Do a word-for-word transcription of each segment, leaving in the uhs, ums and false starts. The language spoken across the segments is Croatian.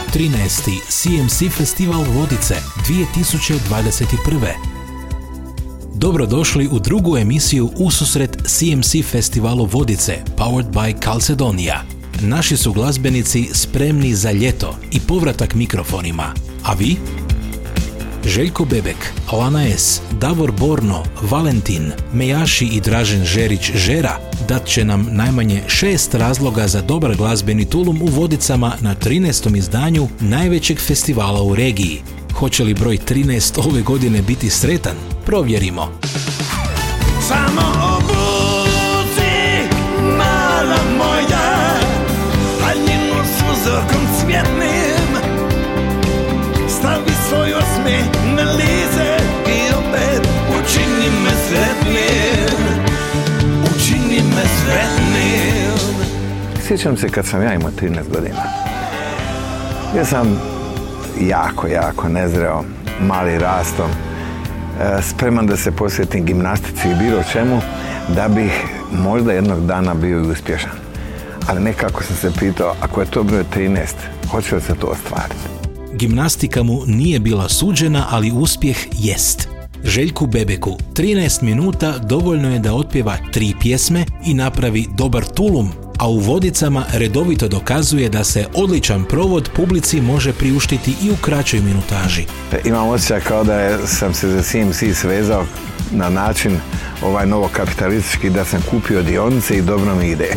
trinaesti C M C Festival Vodice dvije tisuće dvadeset prve. Dobrodošli u drugu emisiju ususret C M C Festivalu Vodice, powered by Calcedonia. Naši su glazbenici spremni za ljeto i povratak mikrofonima. A vi? Željko Bebek, Lana S, Davor Borno, Valentin, Mejaši i Dražen Žerić Žera dat će nam najmanje šest razloga za dobar glazbeni tulum u Vodicama na trinaestom izdanju najvećeg festivala u regiji. Hoće li broj trinaest ove godine biti sretan? Provjerimo. Samo obuci, mala moja, haljinu s uzorkom cvjetnim, stavi svoj osmijeh na lice i opet učini me sretnim, učini me sretnim. Sjećam se kad sam ja imao trinaest godina. Ja sam jako, jako nezreo, mali rastom, spreman da se posvetim gimnastici i bilo čemu, da bih možda jednog dana bio i uspješan. Ali nekako sam se pitao, ako je to broj trinaest, hoće li se to ostvariti? Gimnastika mu nije bila suđena, ali uspjeh jest. Željku Bebeku trinaest minuta dovoljno je da otpjeva tri pjesme i napravi dobar tulum, a u Vodicama redovito dokazuje da se odličan provod publici može priuštiti i u kraćoj minutaži. Imam osjećaj kao da je, sam se za C M C svezao na način ovaj novokapitalistički, da sam kupio dionice i dobro mi ide.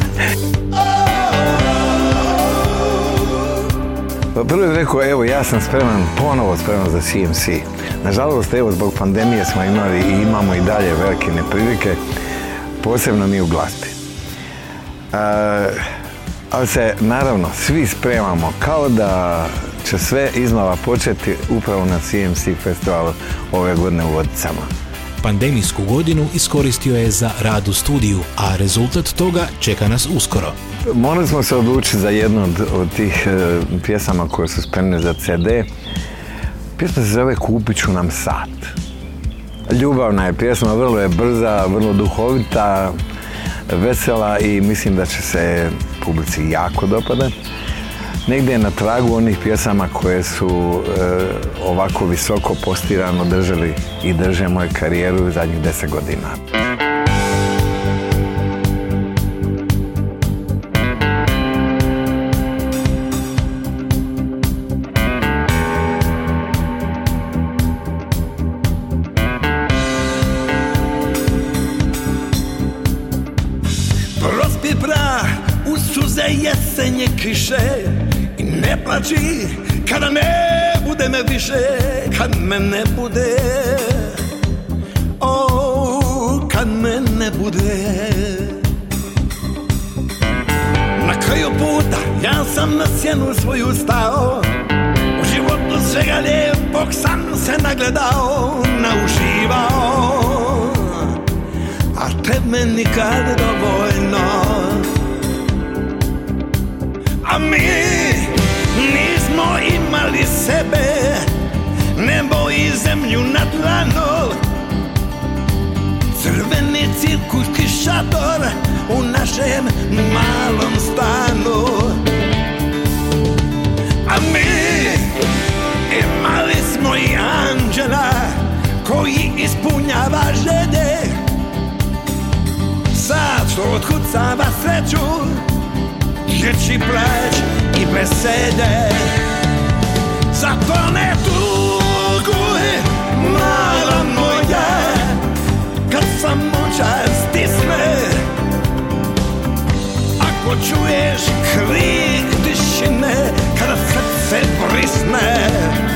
Prvo bih rekao, evo, ja sam spreman, ponovo spreman za C M C. Nažalost, evo, zbog pandemije smo imali i imamo i dalje velike neprilike, posebno mi u glazbi. Uh, ali se, naravno, svi spremamo kao da će sve iznova početi upravo na C M C festivalu ove godine u Vodicama. Pandemijsku godinu iskoristio je za rad u studiju, a rezultat toga čeka nas uskoro. Morali smo se odlučiti za jednu od, od tih e, pjesama koje su spremne za C D. Pjesma se zove Kupit ću nam sat. Ljubavna je pjesma, vrlo je brza, vrlo duhovita, vesela i mislim da će se publici jako dopadati. Negdje je na tragu onih pjesama koje su e, ovako visoko postirano držali i drže moju karijeru u zadnjih deset godina. Prospi prah u suze jesenje kiše i ne plači kada ne bude me više, kad me ne bude, o, kad me ne bude. Na kraju puta ja sam na sjenu svoju stao, u životu svega lijepog sam se nagledao, nauživao, a tebe nikad dovoljno. A mi nismo imali sebe, nebo i zemlju na dlanu, crveni cirkuški šator u našem malom stanu. A mi imali smo i anđela koji ispunjava želje, sad što otkucava sreću, dječji plać i veselje. Zato ne tuguj, mala moja, kad samoća stisne, ako čuješ krik tišine, kada srce brisne.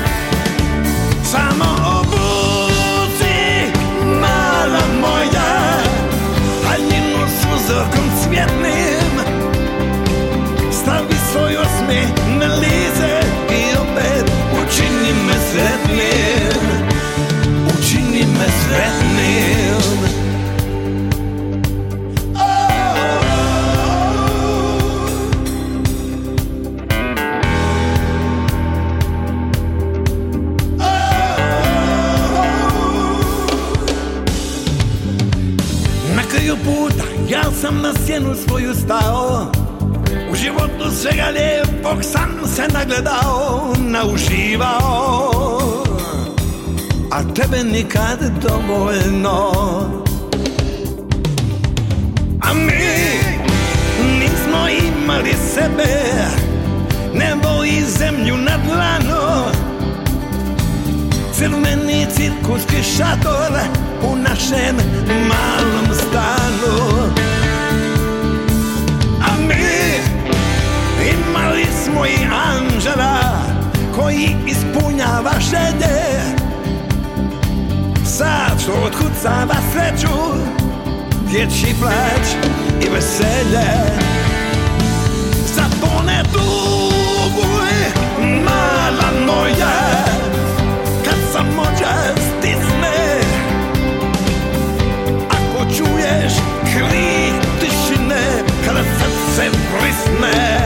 Samo obuci, mala moja, haljinu s uzorkom cvjetnim, stavi svoj osmijeh na lice i opet učini me sretnim, učini me sretnim. Na kraju puta ja sam na sjenu svoju stao, u životu svega lijepog sam se se nagledao, nauživao, a tebe nikad dovoljno. A mi nismo imali sebe, nebo i zemlju na dlanu, crveni cirkuski šator u našem malom stanu. A mi imali smo i anđela koji ispunjava želje, sad što otkucava sreću, dječji plać i veselje. Zato ne tuguj, mala moja, kad samoća stisne, ako čuješ krik tišine, kada srce brisne,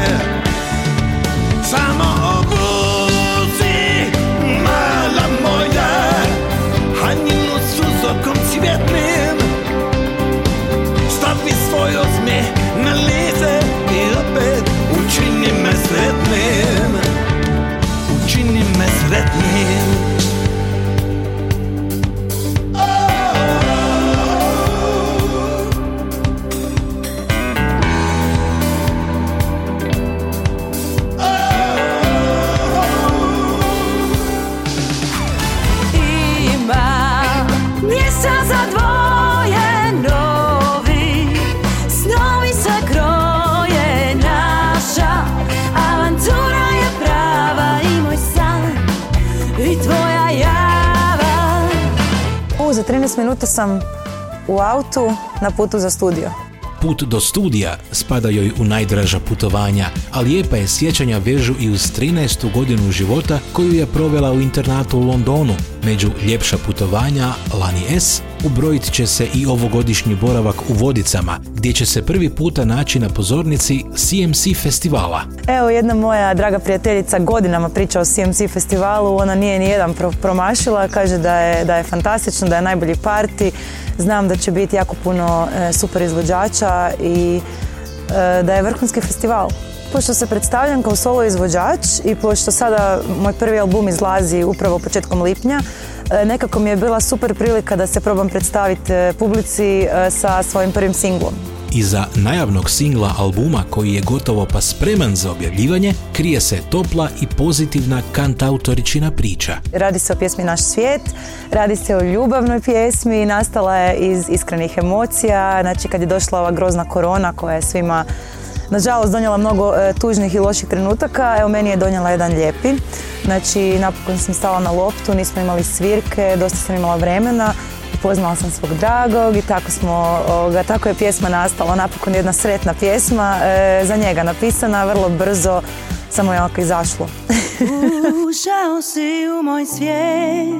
samo obuci, mala moja, haljinu suzokom cvjetnim, stavi svoj osmijeh na lice i opet učini me sretnim, učini me sretnim. Za trinaest minuta sam u autu na putu za studio. Put do studija spada joj u najdraža putovanja, a lijepa je sjećanja vežu i uz trinaestu godinu života koju je provela u internatu u Londonu. Među ljepša putovanja Lani S ubrojit će se i ovogodišnji boravak u Vodicama, gdje će se prvi puta naći na pozornici C M C festivala. Evo, jedna moja draga prijateljica godinama priča o C M C festivalu, ona nije ni jedan pro- promašila, kaže da je, da je fantastično, da je najbolji parti. Znam da će biti jako puno e, super izvođača i e, da je vrhunski festival. Pošto se predstavljam kao solo izvođač i pošto sada moj prvi album izlazi upravo početkom lipnja, e, nekako mi je bila super prilika da se probam predstaviti e, publici e, sa svojim prvim singlom. Iza najavnog singla albuma koji je gotovo pa spreman za objavljivanje, krije se topla i pozitivna kantautoričina priča. Radi se o pjesmi Naš svijet, radi se o ljubavnoj pjesmi, nastala je iz iskrenih emocija. Znači, kad je došla ova grozna korona koja je svima, nažalost, donijela mnogo e, tužnih i loših trenutaka, evo meni je donijela jedan lijepi. Znači, napokon sam stala na loptu, nismo imali svirke, dosta sam imala vremena. Poznala sam svog dragog i tako, smo, ovoga, tako je pjesma nastala, napokon jedna sretna pjesma, e, za njega napisana, vrlo brzo, samo je ovako izašlo. Ušao si u moj svijet,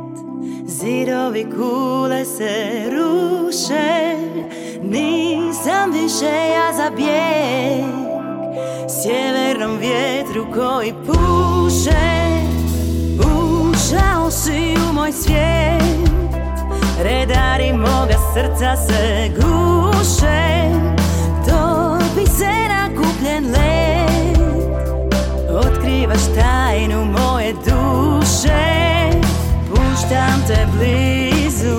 zidovi kule se ruše, nisam više ja za bijeg, sjevernom vjetru koji puše. Ušao si u moj svijet, redari moga srca se guše, topi se nakupljen led, otkrivaš tajnu moje duše, puštam te blizu,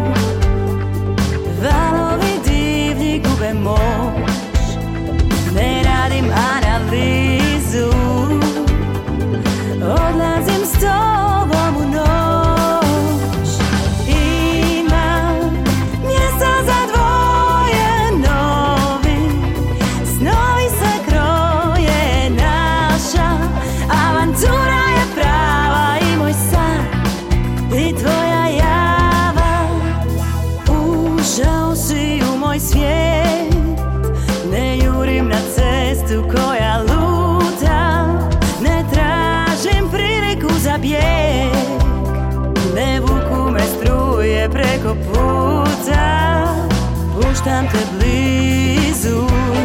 valovi divlji gube moć, ne radim analizu, odlazim s tobom u noć. Koja luta, ne tražim priliku za bijeg, ne vuku me struje preko puta, puštam te blizu,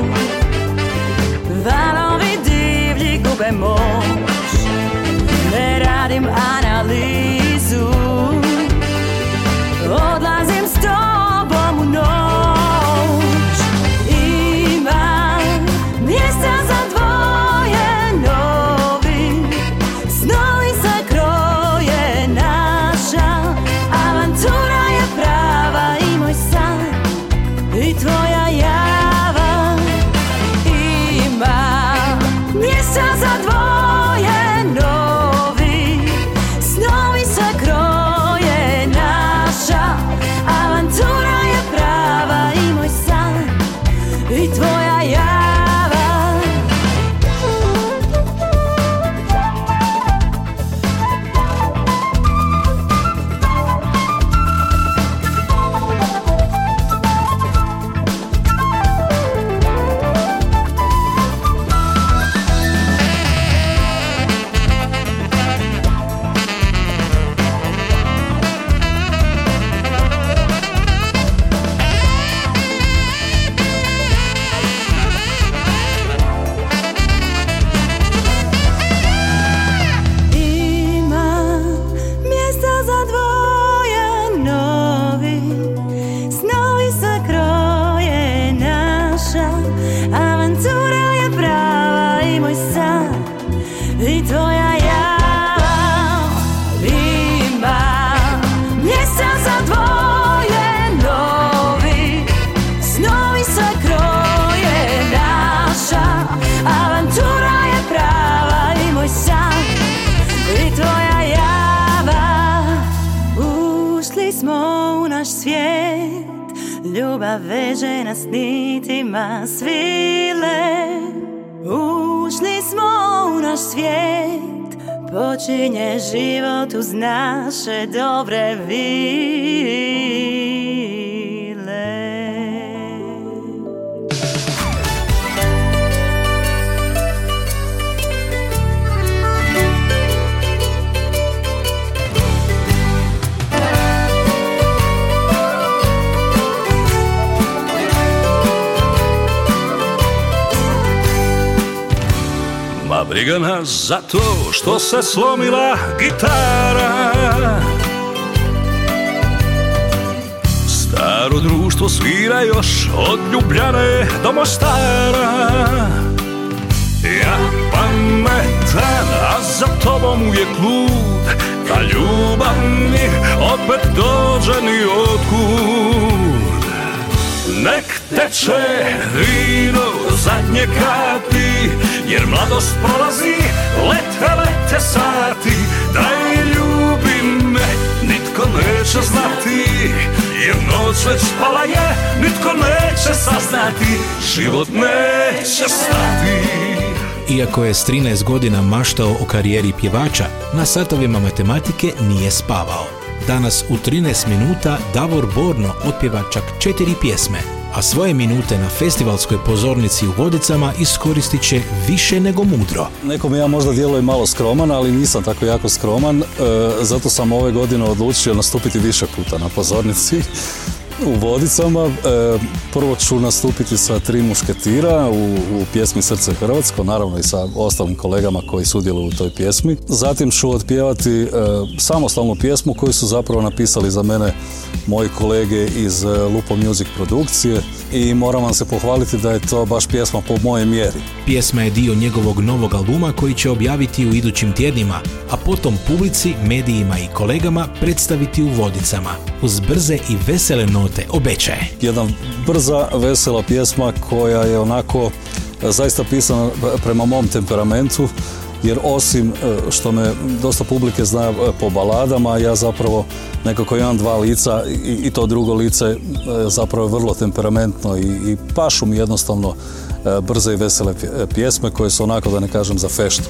valovi divlji gube moć, ne radim analizu, odlazim s tobom u noć, imam mjesta za dvoje novi, za dvoje novi, snovi se kroje, naša avantura je prava i moj san i tvoja java. Ljubav veže nas nitima svile, ušli smo u naš svijet, počinje život uz naše dobre vile. Ma briga nas za to što se slomila gitara, staro društvo svira još od Ljubljane do Mostara. Ja pametan, a za tobom uvijek lud, ta ljubav mi opet dođe ni otkud. Nek teče vino zadnje kapi, jer mladost prolazi, lete, lete sati. Daj ljubi me, nitko neće znati, jer noć već spala je, nitko neće saznati, život neće stati. Iako je s trinaest godina maštao o karijeri pjevača, na satovima matematike nije spavao. Danas u trinaest minuta Davor Borno otpjeva čak četiri pjesme, a svoje minute na festivalskoj pozornici u Vodicama iskoristit će više nego mudro. Nekom ja možda djelujem malo skroman, ali nisam tako jako skroman, e, zato sam ove godine odlučio nastupiti više puta na pozornici u Vodicama. E, prvo ću nastupiti sa Tri mušketira u, u pjesmi Srce hrvatsko, naravno i sa ostalim kolegama koji sudjeluju u toj pjesmi. Zatim ću otpjevati e, samostalnu pjesmu koju su zapravo napisali za mene moji kolege iz Lupo Music produkcije i moram vam se pohvaliti da je to baš pjesma po mojoj mjeri. Pjesma je dio njegovog novog albuma koji će objaviti u idućim tjednima, a potom publici, medijima i kolegama predstaviti u Vodicama, uz brze i vesele note obećaje. Jedna brza, vesela pjesma koja je onako zaista pisana prema mom temperamentu, jer osim što me dosta publike zna po baladama, ja zapravo nekako imam dva lica i, i to drugo lice zapravo je vrlo temperamentno i, i pašu mi jednostavno brze i vesele pjesme koje su onako, da ne kažem, za feštu.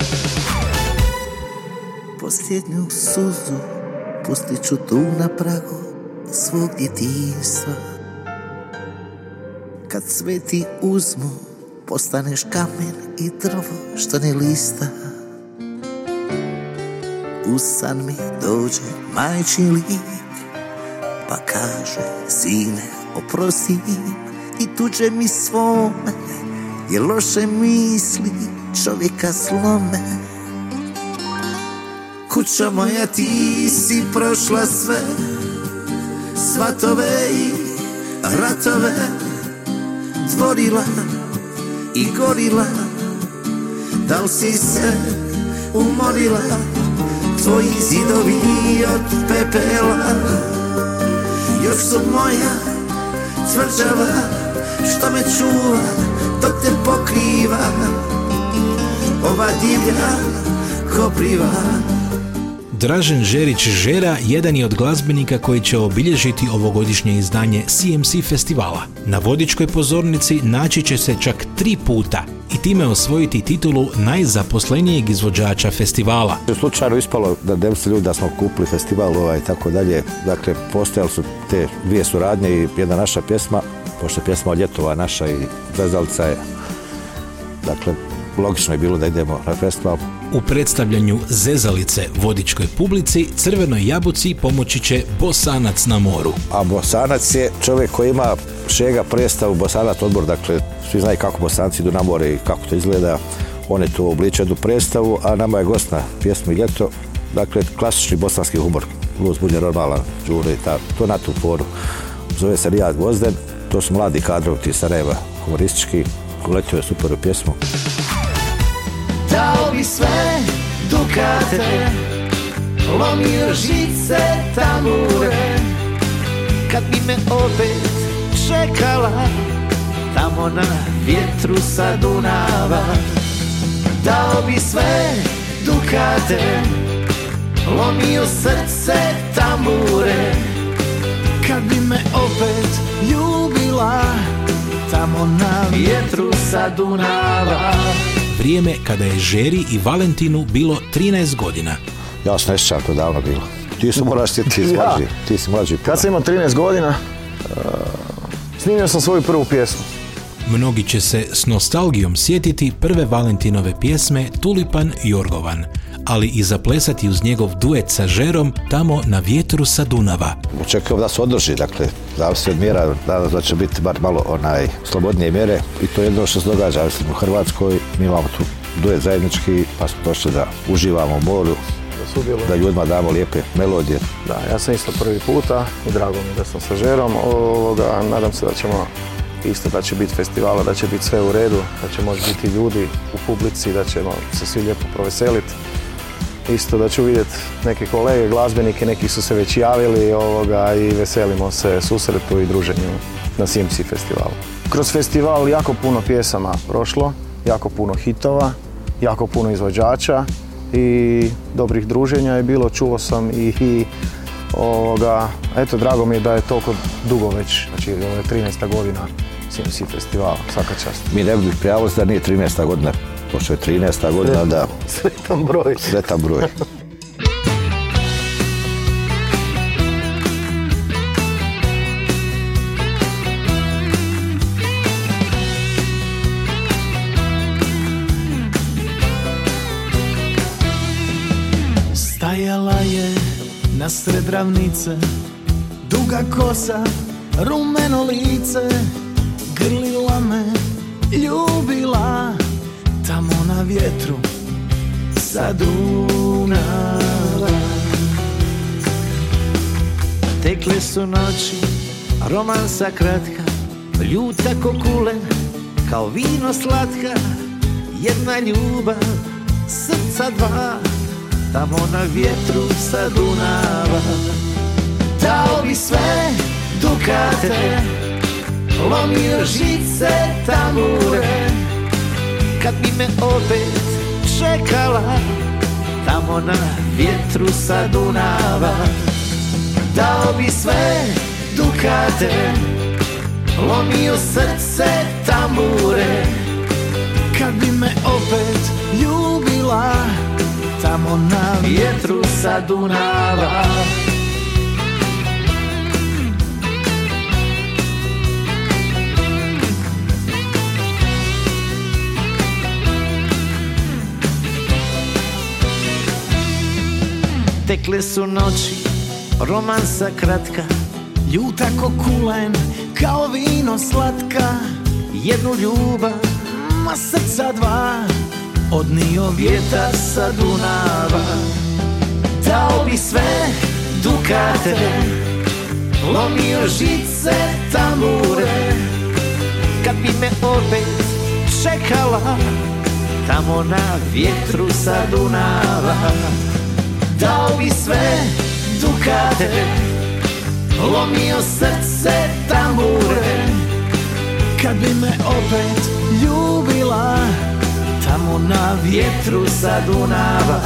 Posljednju suzu pustit ću tu na pragu svog djetinjstva. Kad sve ti uzmu, postaneš kamen i drvo što ne lista. U san mi dođe majčin lik, pa kaže: sine, oprosti im i tuđe mi svome, jer loše misli čovjeka slome. Kuća moja, ti si prošla sve, svatove i ratove, tvorila i gorila. Da li si se umorila? Tvoji zidovi od pepela još su moja tvrđava, što me čuva dok te pokriva. ova divlja kopriva. Dražen Žerić Žera jedan je od glazbenika koji će obilježiti ovogodišnje izdanje C M C festivala. Na Vodičkoj pozornici naći će se čak tri puta i time osvojiti titulu najzaposlenijeg izvođača festivala. Slučajno ispalo da devetsto ljudi da smo kupili festival ovaj i tako dalje. Dakle, postojali su te dvije suradnje i jedna naša pjesma, pošto je pjesma Ljetova naša i Zezalica je, dakle, logično je bilo da idemo na festival. U predstavljanju Zezalice Vodičkoj publici Crvenoj jabuci pomoći će Bosanac na moru. A Bosanac je čovjek koji ima šega predstavu, Bosanac odbor, dakle svi znaju kako Bosanci idu na more i kako to izgleda. On je tu obličio jednu predstavu, a nama je gost na pjesmu Ljeto, dakle klasični bosanski humor, Luz Bunje normalan, Đure i ta, to na tu foru. Zove se Rijad Gvozden, to su mladi kadrovi ti Sarajeva, humoristički, uletio je super u pjesmu. Dao bi sve dukate, lomio žice tamure, kad bi me opet čekala tamo na vjetru sa Dunava. Dao bi sve dukate, lomio srce tambure, kad bi me opet ljubila tamo na vjetru sa Dunava. Vrijeme kada je Žeri i Valentinu bilo trinaest godina. Ja se ne sjećam, to davno bilo. Ti se moraš sjetiti, ti si mlađi. Ti si mlađi. Kad sam imao trinaest godina, uh, snimio sam svoju prvu pjesmu. Mnogi će se s nostalgijom sjetiti prve Valentinove pjesme Tulipan Jorgovan, ali i zaplesati uz njegov duet sa Žerom tamo na vjetru sa Dunava. Očekujem da se održi, dakle, zavisi od mjera, da će biti bar malo onaj slobodnije mjere i to je jedno što se događa, mislim, u Hrvatskoj, mi imamo tu duet zajednički, pa smo došli da uživamo u moru, da ljudima damo lijepe melodije. Da, ja sam isto prvi puta i drago mi da sam sa Žerom, ovoga, nadam se da ćemo isto, da će biti festivala, da će biti sve u redu, da će moći biti ljudi u publici, da ćemo se svi lijepo proveseliti. Isto da ću vidjeti neke kolege, glazbenike, neki su se već javili ovoga, i veselimo se susretu i druženju na C M C festivalu. Kroz festival jako puno pjesama prošlo, jako puno hitova, jako puno izvođača i dobrih druženja je bilo, čuo sam i, i ovoga, eto, drago mi je da je toliko dugo već, znači ovo je trinaesta godina C M C festivala, svaka čast. Mi ne bih prijavili da nije trinaesta godina. Pošto je trinaesta godina, da... Sretan broj. Sretan broj. Stajala je nasred ravnice, duga kosa, rumeno lice, grlila me, ljubila tamo na vjetru sa Dunava. Tekle su noći, romansa kratka, ljuta ko kulen, kao vino slatka, jedna ljubav, srca dva, tamo na vjetru sa Dunava. Dao bi sve dukate, lomio žice tambure, kad bi me opet čekala tamo na vjetru sa Dunava. Dao bi sve dukate, lomio srce tambure, kad bi me opet ljubila tamo na vjetru sa Dunava. Tekle su noći, romansa kratka, ljuta ko kulen, kao vino slatka, jednu ljubav, ma srca dva, odnio vjetar sa Dunava. Dao bi sve dukate, lomio žice tambure, kad bi me opet čekala tamo na vjetru sa Dunava. Dao bi sve dukate, lomio srce tambure, kad bi me opet ljubila tamo na vjetru sa Dunava.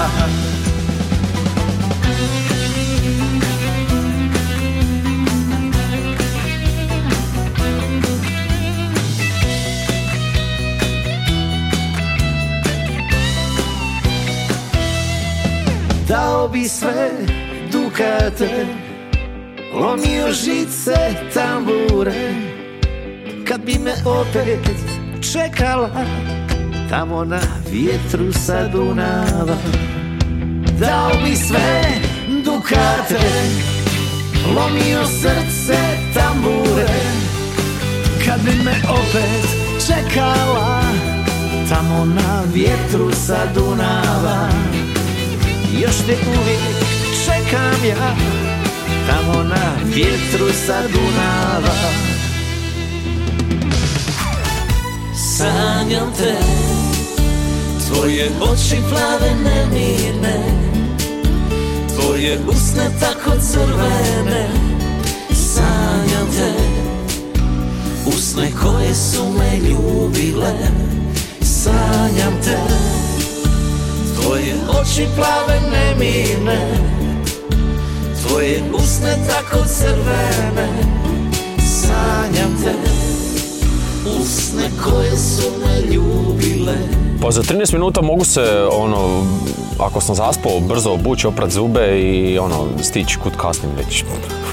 Dao bi sve dukate, lomio žice, tambure, kad bi me opet čekala tamo na vjetru sa Dunava. Dao bi sve dukate, lomio srce, tambure, kad bi me opet čekala tamo na vjetru sa Dunava. Još te uvijek čekam ja tamo na vjetru sa Dunava. Sanjam te, tvoje oči plave nemirne, tvoje usne tako crvene. Sanjam te, usne koje su me ljubile. Sanjam te, tvoje oči plave nemirne, tvoje usne tako crvene. Sanjam te, usne koje su me ljubile. Pa za trinaest minuta mogu se, ono, ako sam zaspao, brzo obući, oprat zube i ono, stići kud kasnim već.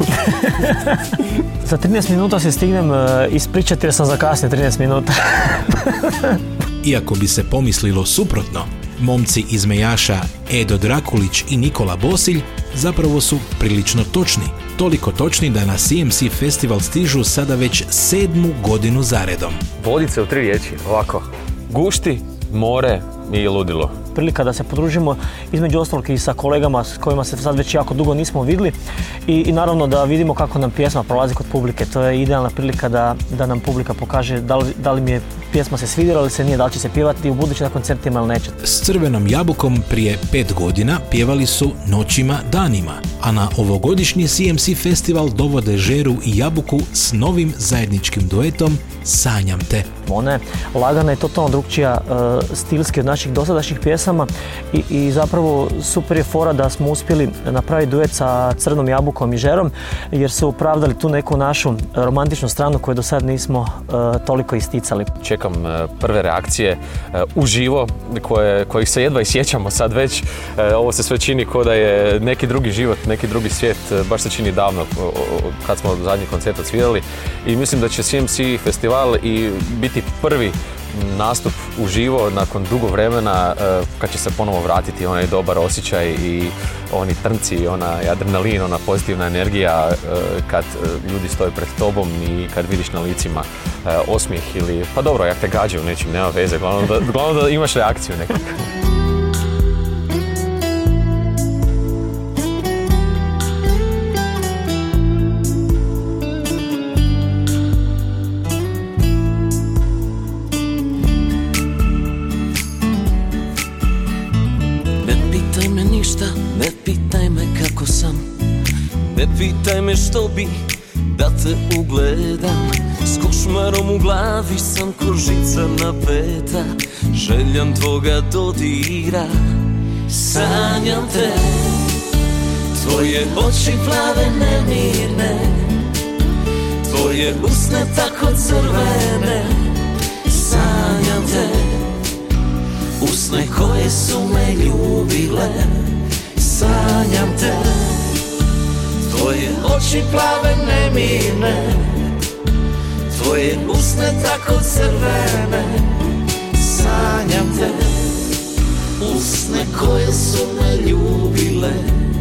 Za trinaest minuta se stignem ispričati jer sam zakasnio trinaest minuta. Iako bi se pomislilo suprotno, momci iz Mejaša Edo Drakulić i Nikola Bosilj zapravo su prilično točni. Toliko točni da na C M C festival stižu sada već sedmu godinu zaredom. Vodice u tri riječi, ovako. Gušti, more i ludilo. Prilika da se podružimo između ostalog i sa kolegama s kojima se sad već jako dugo nismo vidjeli i, i naravno da vidimo kako nam pjesma prolazi kod publike. To je idealna prilika da, da nam publika pokaže da li, da li mi je pjesma se svidjela ili se nije, da li će se pjevati u budući na koncertima ili neće. S Crvenom jabukom prije pet godina pjevali su Noćima, danima, a na ovogodišnji C M C festival dovode Žeru i Jabuku s novim zajedničkim duetom Sanjam te. Ona je lagana i totalno drukčija uh, stilski od naših dosadašnjih pjesama i, i zapravo super je fora da smo uspjeli napraviti duet sa Crvenom jabukom i Žerom jer su opravdali tu neku našu romantičnu stranu koju do sad nismo uh, toliko isticali. Čekam uh, prve reakcije uh, uživo koje, kojih se jedva i sjećamo sad već. Uh, ovo se sve čini kao da je neki drugi život, neki drugi svijet, uh, baš se čini davno uh, kad smo zadnji koncert odsvirali i mislim da će C M C festival i biti prvi nastup uživo nakon dugo vremena kad će se ponovo vratiti onaj dobar osjećaj i oni trnci, onaj adrenalin, ona pozitivna energija kad ljudi stoje pred tobom i kad vidiš na licima osmijeh ili pa dobro, jak te gađaju nečim, nema veze, glavno da, glavno da imaš reakciju nekog. Ne pitaj me kako sam, ne pitaj me što bi da te ugledam. S košmarom u glavi sam ko žica napeta, željam tvoga dodira. Sanjam te, tvoje oči plave nemirne, tvoje usne tako crvene. Sanjam te, usne koje su me ljubile. Sanjam te, tvoje oči plave nemirne, tvoje usne tako crvene. Sanjam te, usne koje su me ljubile.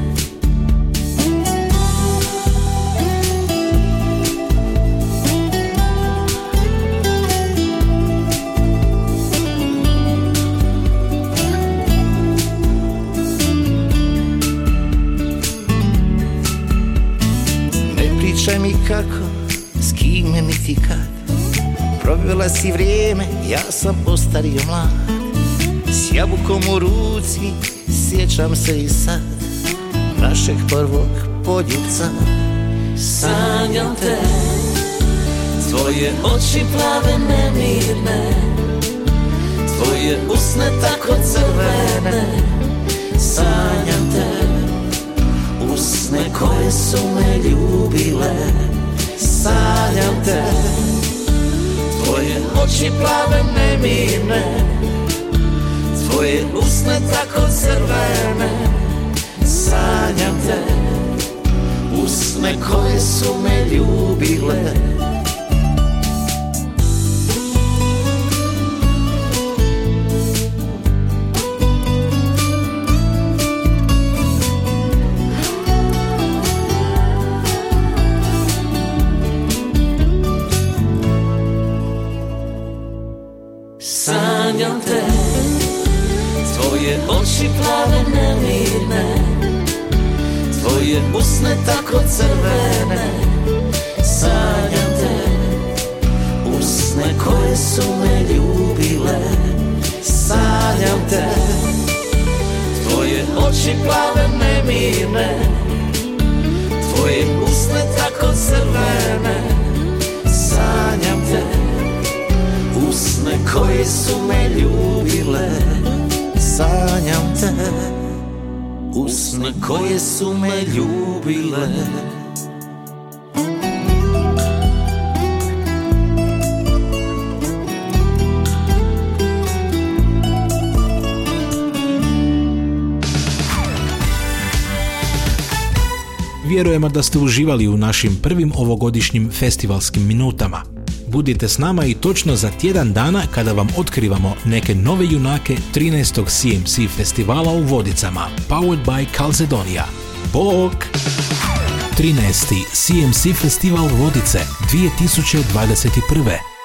Pričaj mi kako, s kime niti kad, provela si vrijeme, ja sam ostario mlad. S jabukom u ruci, sjećam se i sad našeg prvog poljubca. Sanjam te, tvoje oči plave nemirne, tvoje usne tako crvene, sanjam te, usne koje su me ljubile, sanjam te, tvoje oči plave nemirne, tvoje usne tako crvene, sanjam te, usne koje su me ljubile. Sanjam te, tvoje oči plave nemirne, tvoje usne tako crvene, sanjam te, usne koje su me ljubile, sanjam te, tvoje oči plave nemirne, tvoje usne tako crvene, sanjam te, usne koje su me ljubile, sanjam te, usne koje su me ljubile. Vjerujemo da ste uživali u našim prvim ovogodišnjim festivalskim minutama. Budite s nama i točno za tjedan dana kada vam otkrivamo neke nove junake trinaestog C M C festivala u Vodicama, powered by Calzedonia. Bog! trinaesti C M C festival Vodice dvije tisuće dvadeset prve.